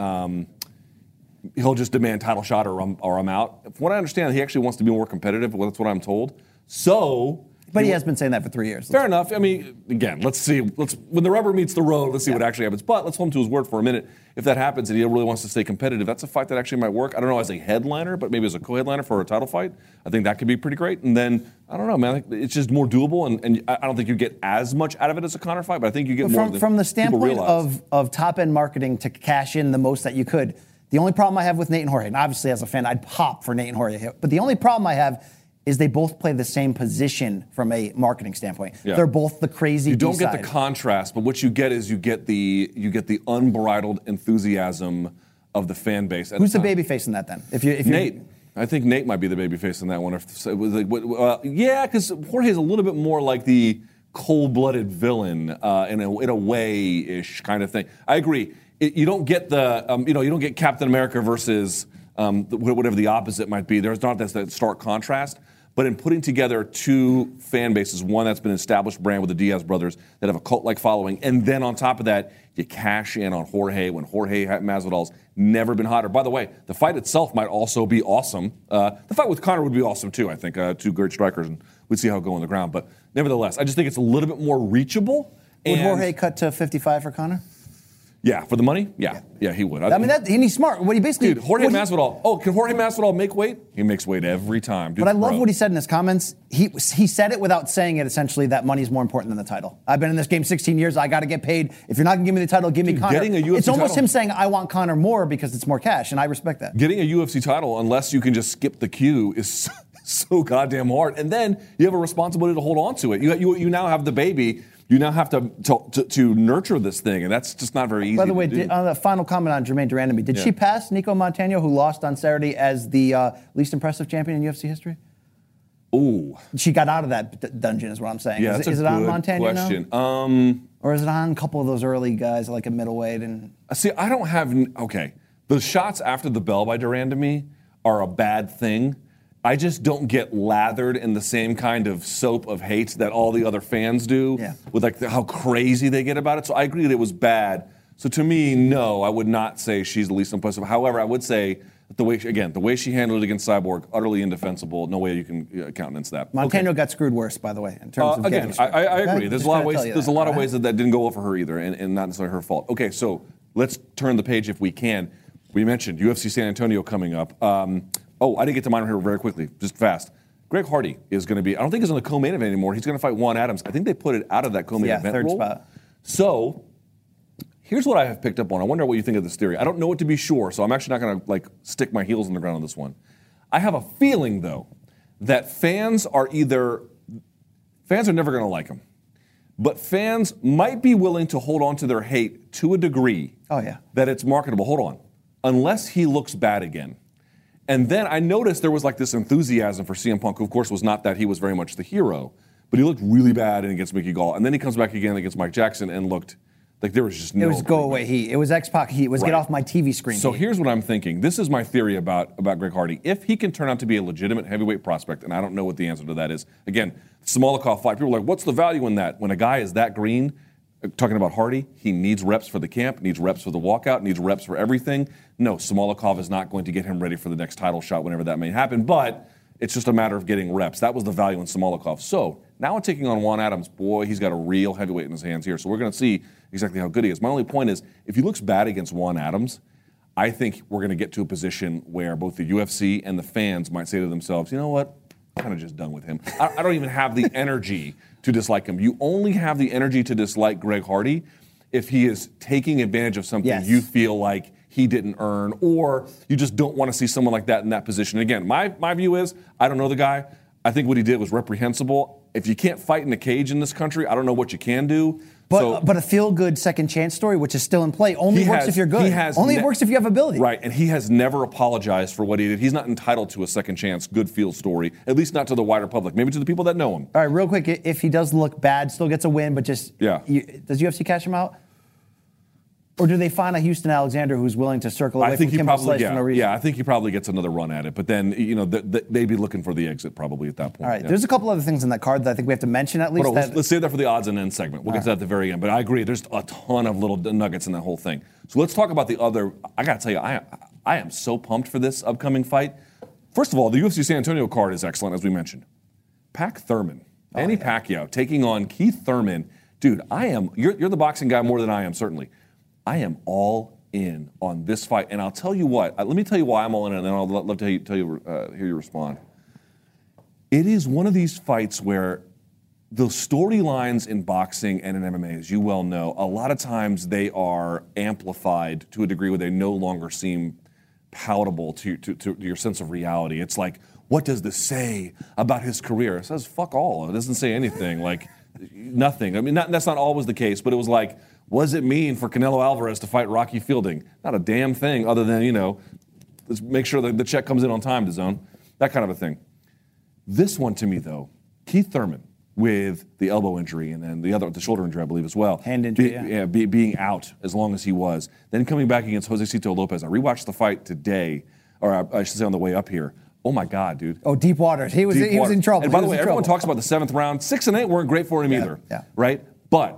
he'll just demand title shot or I'm out. From what I understand, he actually wants to be more competitive. Well, that's what I'm told. So. But he has been saying that for 3 years. Fair enough. I mean, again, let's see. When the rubber meets the road, let's see what actually happens. But let's hold him to his word for a minute. If that happens and he really wants to stay competitive, that's a fight that actually might work. I don't know as a headliner, but maybe as a co-headliner for a title fight. I think that could be pretty great. And then, I don't know, man. It's just more doable, and I don't think you get as much out of it as a Conor fight, but I think you get more than from the people standpoint realize. of top-end marketing to cash in the most that you could. The only problem I have with Nate and Jorge, and obviously as a fan, I'd pop for Nate and Jorge, but the only problem I have is they both play the same position from a marketing standpoint. Yeah. They're both the crazy You don't D-side. get the contrast, but what you get is you get the unbridled enthusiasm of the fan base. Who's the babyface in that then? If Nate. I think Nate might be the babyface in that one. Yeah, because Jorge's a little bit more like the cold-blooded villain in a way-ish kind of thing. I agree. You don't get you don't get Captain America versus whatever the opposite might be. There's not that stark contrast. But in putting together two fan bases, one that's been an established brand with the Diaz brothers that have a cult-like following, and then on top of that, you cash in on Jorge when Jorge Masvidal's never been hotter. By the way, the fight itself might also be awesome. The fight with Conor would be awesome too, I think. Two great strikers, and we'd see how it go on the ground. But nevertheless, I just think it's a little bit more reachable. Would Jorge cut to 55 for Conor? Yeah, for the money? Yeah, he would. I mean, and he's smart. What he basically... Dude, Jorge Masvidal... Oh, can Jorge Masvidal make weight? He makes weight every time. But I love what he said in his comments. He said it without saying it, essentially, that money's more important than the title. I've been in this game 16 years. I got to get paid. If you're not going to give me the title, give me Conor. It's almost him saying, I want Conor more because it's more cash, and I respect that. Getting a UFC title, unless you can just skip the queue, is so goddamn hard. And then you have a responsibility to hold on to it. You now have the baby... You now have to nurture this thing, and that's just not very easy. By the way, the final comment on Germaine de Randamie, did she pass Nico Montano, who lost on Saturday, as the least impressive champion in UFC history? Ooh. She got out of that dungeon, is what I'm saying. Yeah, is it on Montano question. now? Or is it on a couple of those early guys, like a middleweight? See, I don't have... Okay. The shots after the bell by de Randamie are a bad thing. I just don't get lathered in the same kind of soap of hate that all the other fans do with like how crazy they get about it. So I agree that it was bad. So to me, no, I would not say she's the least impressive. However, I would say that the way she handled it against Cyborg, utterly indefensible. No way you can countenance that. Montano got screwed worse, by the way, in terms of again. I agree. There's a lot of ways. There's a lot of ways that didn't go well for her either, and not necessarily her fault. Okay, so let's turn the page if we can. We mentioned UFC San Antonio coming up. I didn't get to mine here very quickly, just fast. Greg Hardy is going to be, I don't think he's on the co-main event anymore. He's going to fight Juan Adams. I think they put it out of that co-main event third role. spot. So, here's what I have picked up on. I wonder what you think of this theory. I don't know it to be sure, so I'm actually not going to stick my heels in the ground on this one. I have a feeling, though, that fans are never going to like him. but fans might be willing to hold on to their hate to a degree. Oh, yeah. That it's marketable. Hold on. Unless he looks bad again. And then I noticed there was like this enthusiasm for CM Punk, who of course was not that. He was very much the hero. But he looked really bad against Mickey Gall. And then he comes back again against Mike Jackson and looked like there was just no. It was go away heat. It was X-Pac heat. It was get off my TV screen So heat. here's what I'm thinking. This is my theory about Greg Hardy. If he can turn out to be a legitimate heavyweight prospect, and I don't know what the answer to that is. Again, Smolikov fight. People are like, what's the value in that? When a guy is that green, talking about Hardy, he needs reps for the camp, needs reps for the walkout, needs reps for everything. No, Smolikov is not going to get him ready for the next title shot whenever that may happen. But it's just a matter of getting reps. That was the value in Smolikov. So now I'm taking on Juan Adams. Boy, he's got a real heavyweight in his hands here. So we're going to see exactly how good he is. My only point is, if he looks bad against Juan Adams, I think we're going to get to a position where both the UFC and the fans might say to themselves, you know what, I'm kind of just done with him. I don't even have the energy to dislike him. You only have the energy to dislike Greg Hardy if he is taking advantage of something you feel like he didn't earn, or you just don't want to see someone like that in that position. Again, my view is, I don't know the guy. I think what he did was reprehensible. If you can't fight in a cage in this country, I don't know what you can do. But a feel-good second chance story, which is still in play, only works if you're good. Only works if you have ability. Right, and he has never apologized for what he did. He's not entitled to a second chance, good feel story, at least not to the wider public, maybe to the people that know him. All right, real quick, if he does look bad, still gets a win, but just, does UFC cash him out? Or do they find a Houston Alexander who's willing to circle away from Kimbo Slice for no reason? Yeah, I think he probably gets another run at it. But then, they'd be looking for the exit probably at that point. All right, there's a couple other things in that card that I think we have to mention at least. Let's save that for the odds and ends segment. We'll get to that at the very end. But I agree, there's a ton of little nuggets in that whole thing. So let's talk about the other. I got to tell you, I am so pumped for this upcoming fight. First of all, the UFC San Antonio card is excellent, as we mentioned. Pac Thurman, Manny Pacquiao taking on Keith Thurman. Dude, you're the boxing guy more than I am, certainly. I am all in on this fight, and I'll tell you what. Let me tell you why I'm all in, and then I'll love to hear you respond. It is one of these fights where the storylines in boxing and in MMA, as you well know, a lot of times they are amplified to a degree where they no longer seem palatable to your sense of reality. It's like, what does this say about his career? It says fuck all. It doesn't say anything, like nothing. I mean, that's not always the case, but it was like, what does it mean for Canelo Alvarez to fight Rocky Fielding? Not a damn thing other than, let's make sure that the check comes in on time, DAZN. That kind of a thing. This one to me, though, Keith Thurman with the elbow injury and then the shoulder injury, I believe, as well. Hand injury, being out as long as he was. Then coming back against Josecito Lopez. I rewatched the fight today, or I should say on the way up here. Oh, my God, dude. Oh, deep waters. He was in trouble. And by the way, everyone talks about the 7th round. 6 and 8 weren't great for him either, right? But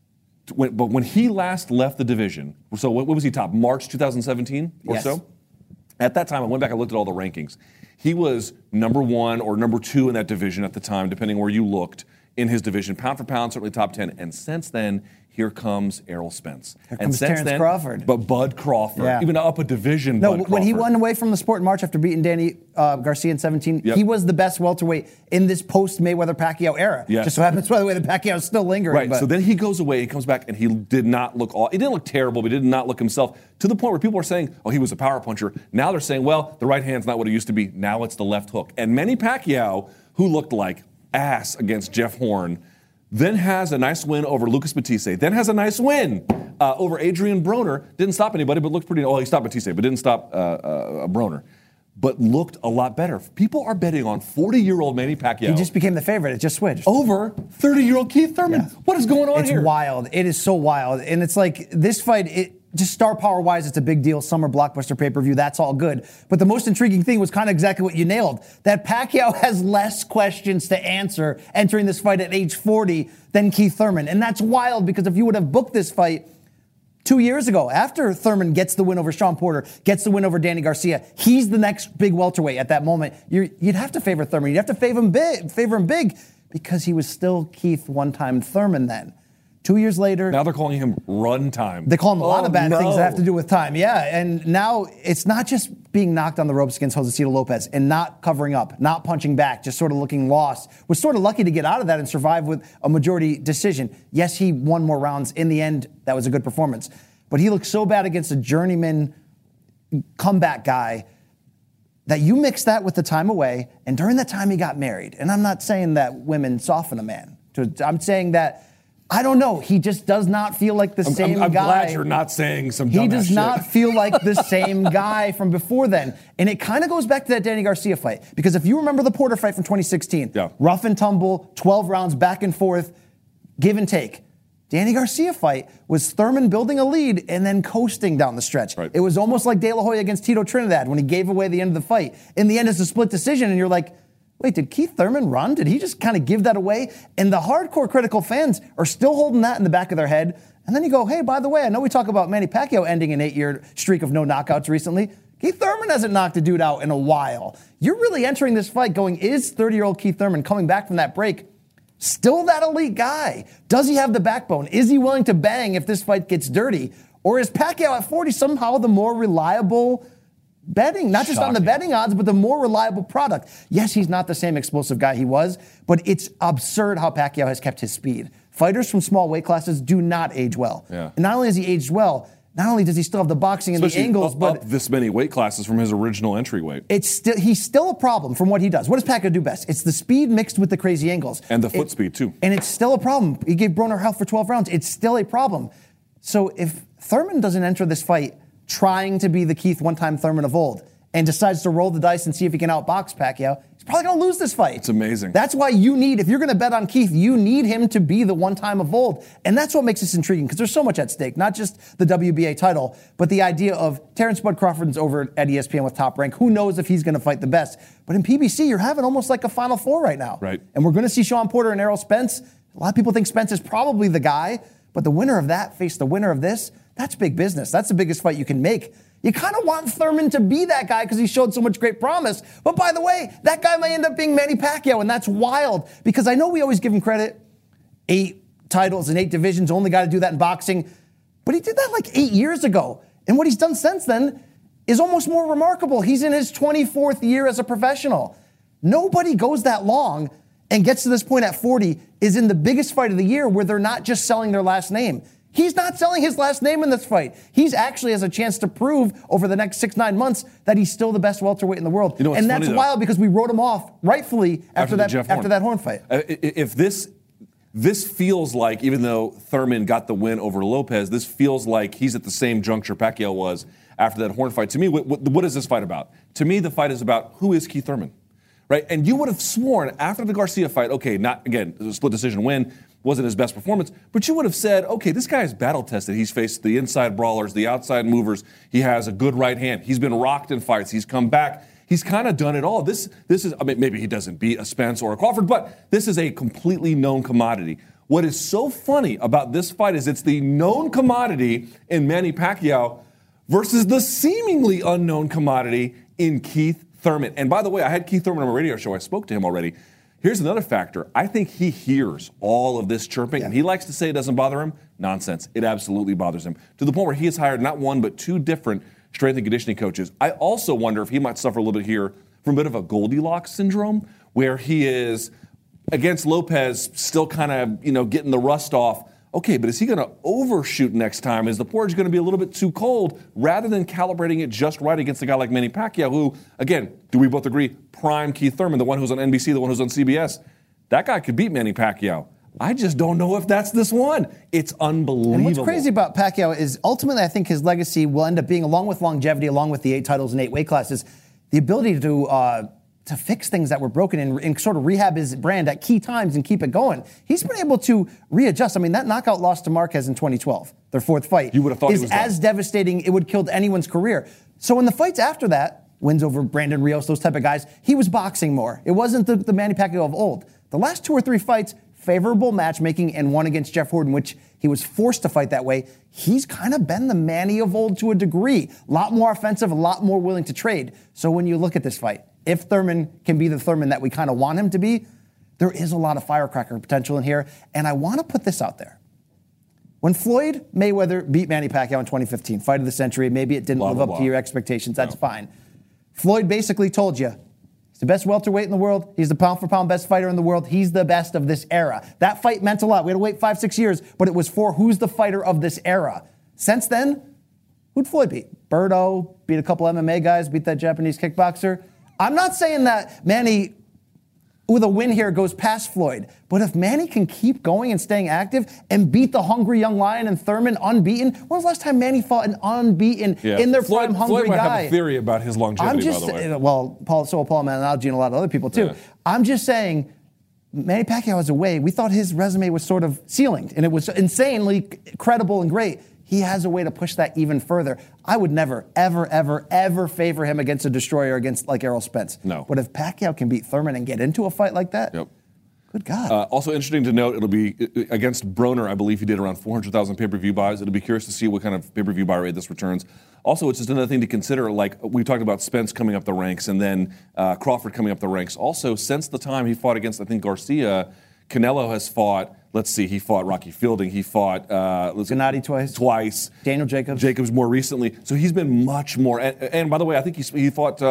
when he last left the division, so what was he top? March 2017 or so? At that time, I went back and looked at all the rankings. He was number 1 or number 2 in that division at the time, depending where you looked in his division. Pound for pound, certainly top 10. And since then, here comes Errol Spence. Here comes Terrence Crawford. But Bud Crawford, even up a division. No, when he won away from the sport in March after beating Danny Garcia in 17, he was the best welterweight in this post-Mayweather Pacquiao era. Yes. Just so happens, by the way, the Pacquiao is still lingering. Right. So then he goes away, he comes back, and he did not look he didn't look terrible, but he did not look himself, to the point where people are saying, oh, he was a power puncher. Now they're saying, well, the right hand's not what it used to be. Now it's the left hook. And Manny Pacquiao, who looked like ass against Jeff Horn, then has a nice win over Lucas Batiste. Then has a nice win over Adrian Broner. Didn't stop anybody, but looked pretty. Well, he stopped Batiste, but didn't stop Broner. But looked a lot better. People are betting on 40-year-old Manny Pacquiao. He just became the favorite. It just switched. Over 30-year-old Keith Thurman. Yeah. What is going on here? It's wild. It is so wild. And it's like this fight, just star power-wise, it's a big deal. Summer blockbuster pay-per-view, that's all good. But the most intriguing thing was kind of exactly what you nailed. That Pacquiao has less questions to answer entering this fight at age 40 than Keith Thurman. And that's wild because if you would have booked this fight 2 years ago, after Thurman gets the win over Sean Porter, gets the win over Danny Garcia, he's the next big welterweight at that moment. You'd have to favor Thurman. You'd have to favor him big because he was still Keith one-time Thurman then. 2 years later. Now they're calling him run time. They call him a lot of bad things that have to do with time. Yeah, and now it's not just being knocked on the ropes against Josecito Lopez and not covering up, not punching back, just sort of looking lost. Was sort of lucky to get out of that and survive with a majority decision. Yes, he won more rounds. In the end, that was a good performance. But he looked so bad against a journeyman comeback guy that you mix that with the time away, and during that time he got married. And I'm not saying that women soften a man. I'm saying that I don't know. He just does not feel like the same guy. I'm glad you're not saying some dumbass He does shit. not feel like the same guy from before then. And it kind of goes back to that Danny Garcia fight. Because if you remember the Porter fight from 2016, rough and tumble, 12 rounds, back and forth, give and take. Danny Garcia fight was Thurman building a lead and then coasting down the stretch. Right. It was almost like De La Hoya against Tito Trinidad when he gave away the end of the fight. In the end, it's a split decision, and you're like, wait, did Keith Thurman run? Did he just kind of give that away? And the hardcore critical fans are still holding that in the back of their head. And then you go, hey, by the way, I know we talk about Manny Pacquiao ending an 8-year streak of no knockouts recently. Keith Thurman hasn't knocked a dude out in a while. You're really entering this fight going, is 30-year-old Keith Thurman coming back from that break still that elite guy? Does he have the backbone? Is he willing to bang if this fight gets dirty? Or is Pacquiao at 40 somehow the more reliable betting, not just on the betting odds, but the more reliable product? Yes, he's not the same explosive guy he was, but it's absurd how Pacquiao has kept his speed. Fighters from small weight classes do not age well. Yeah. And not only has he aged well, not only does he still have the boxing and Especially the angles, but up this many weight classes from his original entry weight. He's still a problem from what he does. What does Pacquiao do best? It's the speed mixed with the crazy angles. And the foot speed, too. And it's still a problem. He gave Broner health for 12 rounds. It's still a problem. So if Thurman doesn't enter this fight trying to be the Keith one-time Thurman of old and decides to roll the dice and see if he can outbox Pacquiao, he's probably going to lose this fight. It's amazing. That's why if you're going to bet on Keith, you need him to be the one-time of old. And that's what makes this intriguing, because there's so much at stake, not just the WBA title, but the idea of Terrence Bud Crawford's over at ESPN with Top Rank. Who knows if he's going to fight the best? But in PBC, you're having almost like a Final Four right now. Right. And we're going to see Sean Porter and Errol Spence. A lot of people think Spence is probably the guy, but the winner of that face the winner of this. That's big business. That's the biggest fight you can make. You kind of want Thurman to be that guy because he showed so much great promise. But by the way, that guy may end up being Manny Pacquiao, and that's wild because I know we always give him credit. 8 titles and 8 divisions, only got to do that in boxing. But he did that like 8 years ago. And what he's done since then is almost more remarkable. He's in his 24th year as a professional. Nobody goes that long and gets to this point at 40 is in the biggest fight of the year where they're not just selling their last name. He's not selling his last name in this fight. He's actually has a chance to prove over the next 6-9 months that he's still the best welterweight in the world. You know, and that's funny, wild because we wrote him off rightfully after that Horn fight. If this feels like, even though Thurman got the win over Lopez, this feels like he's at the same juncture Pacquiao was after that Horn fight. To me, what is this fight about? To me, the fight is about who is Keith Thurman, right? And you would have sworn after the Garcia fight, okay, not again a split decision win. Wasn't his best performance, but you would have said, okay, this guy is battle tested. He's faced the inside brawlers, the outside movers. He has a good right hand. He's been rocked in fights. He's come back. He's kind of done it all. This is, I mean, maybe he doesn't beat a Spence or a Crawford, but this is a completely known commodity. What is so funny about this fight is it's the known commodity in Manny Pacquiao versus the seemingly unknown commodity in Keith Thurman. And by the way, I had Keith Thurman on my radio show. I spoke to him already. Here's another factor. I think he hears all of this chirping, and he likes to say it doesn't bother him. Nonsense. It absolutely bothers him, to the point where he has hired not one but 2 different strength and conditioning coaches. I also wonder if he might suffer a little bit here from a bit of a Goldilocks syndrome, where he is, against Lopez, still kind of, getting the rust off. Okay, but is he going to overshoot next time? Is the porridge going to be a little bit too cold, rather than calibrating it just right against a guy like Manny Pacquiao, who, again, do we both agree, prime Keith Thurman, the one who's on NBC, the one who's on CBS, that guy could beat Manny Pacquiao. I just don't know if that's this one. It's unbelievable. And what's crazy about Pacquiao is ultimately I think his legacy will end up being, along with longevity, along with the 8 titles and 8 weight classes, the ability to fix things that were broken and sort of rehab his brand at key times and keep it going. He's been able to readjust. I mean, that knockout loss to Marquez in 2012, their 4th fight, you would have thought is as devastating. It would have killed anyone's career. So in the fights after that, wins over Brandon Rios, those type of guys, he was boxing more. It wasn't the Manny Pacquiao of old. The last 2 or 3 fights, favorable matchmaking, and one against Jeff Horton, which he was forced to fight that way. He's kind of been the Manny of old to a degree. A lot more offensive, a lot more willing to trade. So when you look at this fight, if Thurman can be the Thurman that we kind of want him to be, there is a lot of firecracker potential in here. And I want to put this out there. When Floyd Mayweather beat Manny Pacquiao in 2015, fight of the century, maybe it didn't live up to your expectations. That's fine. Floyd basically told you, he's the best welterweight in the world. He's the pound-for-pound best fighter in the world. He's the best of this era. That fight meant a lot. We had to wait 5-6 years, but it was for who's the fighter of this era. Since then, who'd Floyd beat? Berto, beat a couple MMA guys, beat that Japanese kickboxer. I'm not saying that Manny with a win here goes past Floyd. But if Manny can keep going and staying active and beat the hungry young lion and Thurman unbeaten, when was the last time Manny fought an unbeaten in their prime hungry Floyd might guy? have a theory about his longevity, by the way. Well, Paul Malignaggi and a lot of other people too. Yeah. I'm just saying, Manny Pacquiao was away. We thought his resume was sort of ceilinged, and it was insanely credible and great. He has a way to push that even further. I would never, ever, ever, ever favor him against a destroyer against like Errol Spence. No. But if Pacquiao can beat Thurman and get into a fight like that, good God. Also interesting to note, it'll be against Broner. I believe he did around 400,000 pay-per-view buys. It'll be curious to see what kind of pay-per-view buy rate this returns. Also, it's just another thing to consider. Like we talked about Spence coming up the ranks and then Crawford coming up the ranks. Also, since the time he fought against, I think, Garcia, Canelo has fought. Let's see, he fought Rocky Fielding. He fought Gennady twice. Daniel Jacobs. Jacobs more recently. So he's been much more. And by the way, I think he fought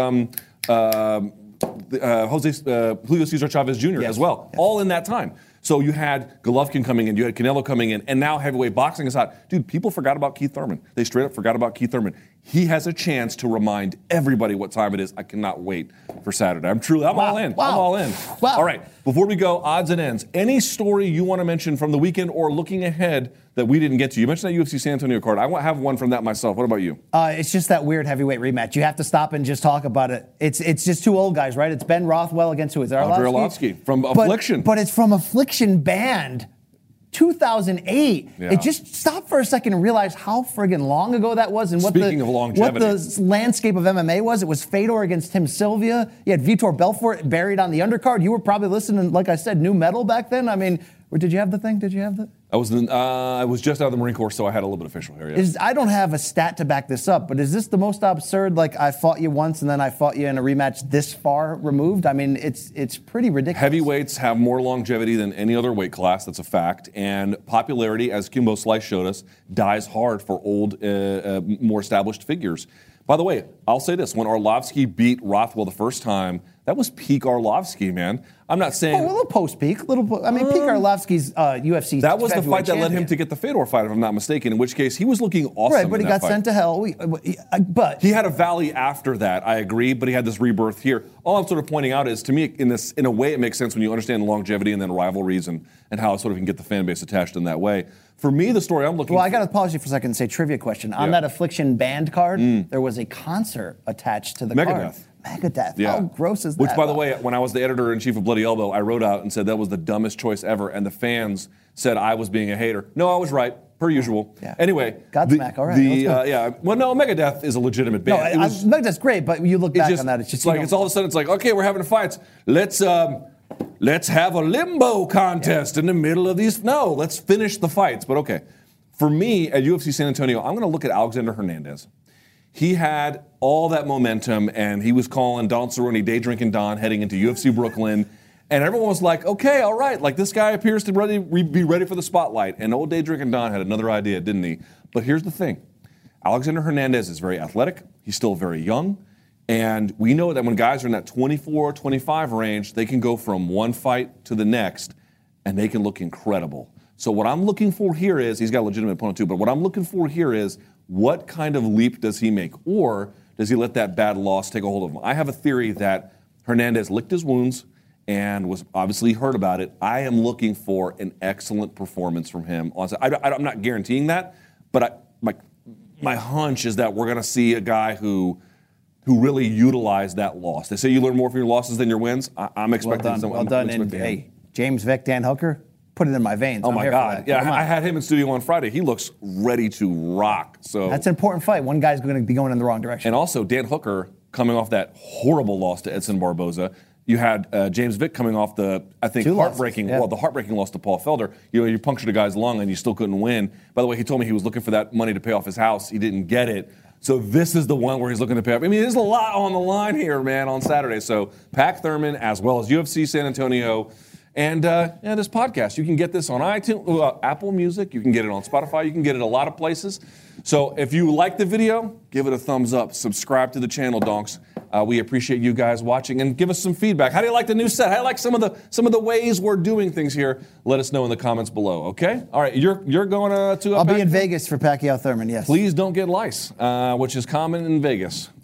Julio Cesar Chavez Jr. as well, all in that time. So you had Golovkin coming in, you had Canelo coming in, and now heavyweight boxing is hot. Dude, people forgot about Keith Thurman. They straight up forgot about Keith Thurman. He has a chance to remind everybody what time it is. I cannot wait for Saturday. I'm all in. Wow. I'm all in. Wow. All right, before we go, odds and ends. Any story you want to mention from the weekend or looking ahead that we didn't get to? You mentioned that UFC San Antonio card. I have one from that myself. What about you? It's just that weird heavyweight rematch. You have to stop and just talk about it. It's just two old guys, right? It's Ben Rothwell against who is it? Andrei Arlovski from Affliction. But it's from Affliction Band. 2008. Yeah. It just stop for a second and realize how friggin' long ago that was and what Speaking of longevity. the landscape of MMA was. It was Fedor against Tim Sylvia. You had Vitor Belfort buried on the undercard. You were probably listening, like I said, new metal back then. I mean, did you have the thing? Did you have the? I was just out of the Marine Corps, so I had a little bit of official here. Yeah. I don't have a stat to back this up, but is this the most absurd? Like I fought you once and then I fought you in a rematch this far removed. I mean, it's pretty ridiculous. Heavyweights have more longevity than any other weight class. That's a fact. And popularity, as Kimbo Slice showed us, dies hard for old, more established figures. By the way, I'll say this: when Arlovski beat Rothwell the first time, that was peak Arlovski, man. I'm not saying a little post-peak, peak Arlovski's UFC. That was the fight that led him to get the Fedor fight, if I'm not mistaken. In which case, he was looking awesome. Right, but he got sent to hell. But he had a valley after that. I agree, but he had this rebirth here. All I'm sort of pointing out is, to me, in a way, it makes sense when you understand the longevity and then rivalries and how it sort of can get the fan base attached in that way. For me, the story I'm looking for... Well, I got to pause you for a second and say trivia question. On that Affliction Band card, there was a concert attached to the card. Megadeth. Yeah. How gross is that? Which, by the way, when I was the editor-in-chief of Bloody Elbow, I wrote out and said that was the dumbest choice ever, and the fans said I was being a hater. No, I was right, per usual. Yeah. Anyway. Godsmack, all right. Well, no, Megadeth is a legitimate band. No, Megadeth's great, but you look back on that, it's just... It's all of a sudden, it's like, okay, we're having fights. Let's have a limbo contest in the middle of these. No, let's finish the fights. But okay. For me, at UFC San Antonio, I'm going to look at Alexander Hernandez. He had all that momentum, and he was calling Don Cerrone day drinking Don heading into UFC Brooklyn. And everyone was like, okay, all right, like this guy appears to be ready for the spotlight. And old day drinking Don had another idea, didn't he? But here's the thing. Alexander Hernandez is very athletic. He's still very young. And we know that when guys are in that 24, 25 range, they can go from one fight to the next, and they can look incredible. So what I'm looking for here is, he's got a legitimate opponent too, but what I'm looking for here is, what kind of leap does he make? Or does he let that bad loss take a hold of him? I have a theory that Hernandez licked his wounds and was obviously hurt about it. I am looking for an excellent performance from him. I'm not guaranteeing that, but my hunch is that we're going to see a guy who really utilized that loss. They say you learn more from your losses than your wins. I'm expecting well done. And hey, James Vick, Dan Hooker, put it in my veins. Oh my God! Yeah, I had him in studio on Friday. He looks ready to rock. So that's an important fight. One guy's going to be going in the wrong direction. And also Dan Hooker coming off that horrible loss to Edson Barboza. You had James Vick coming off the heartbreaking loss to Paul Felder. You punctured a guy's lung and you still couldn't win. By the way, he told me he was looking for that money to pay off his house. He didn't get it. So this is the one where he's looking to pay off. I mean, there's a lot on the line here, man, on Saturday. So Pac Thurman as well as UFC San Antonio. And this podcast, you can get this on iTunes, Apple Music. You can get it on Spotify. You can get it a lot of places. So if you like the video, give it a thumbs up. Subscribe to the channel, donks. We appreciate you guys watching, and give us some feedback. How do you like the new set? How do you like some of the ways we're doing things here? Let us know in the comments below. Okay. All right. You're going to. I'll be in Vegas for Pacquiao Thurman. Yes. Please don't get lice, which is common in Vegas.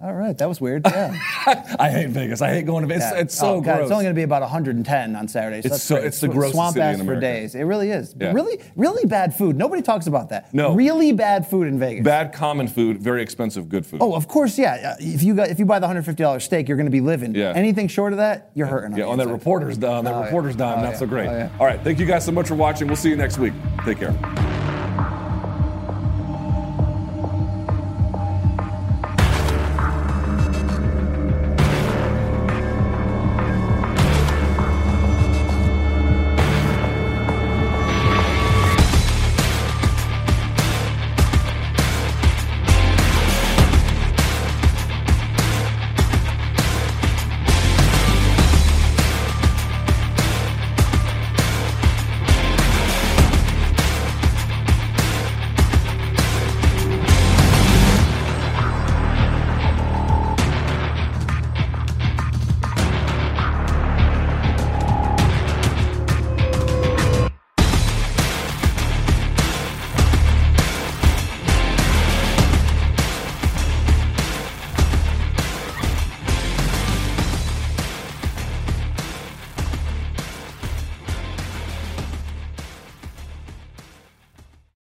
All right, that was weird. Yeah. I hate Vegas. I hate going to Vegas. Yeah. It's so God, gross. It's only going to be about 110 on Saturday. So It's the grossest swamp city in ass for America. days. It really is. Yeah. Really, really bad food. Nobody talks about that. No. Really bad food in Vegas. Bad common food, very expensive good food. Oh, of course, yeah. If you buy the $150 steak, you're going to be living. Yeah. Anything short of that, you're hurting. Yeah, on that reporter's dime. Not so great. All right, thank you guys so much for watching. We'll see you next week. Take care.